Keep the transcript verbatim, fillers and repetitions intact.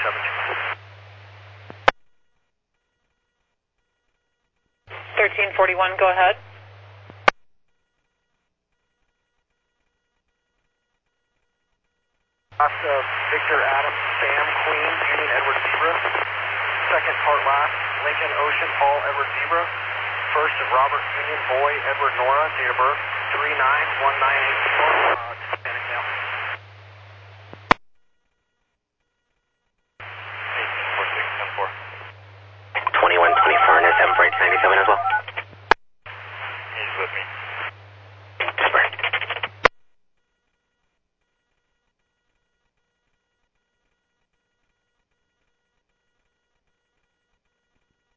seven two. thirteen forty-one, go ahead. Last of Victor Adams, Sam Queen, Union Edward Zebra. Second part last, Lincoln Ocean, Paul Edward Zebra. First of Robert Union, Boy Edward Nora, date of birth three nine one nine eight four.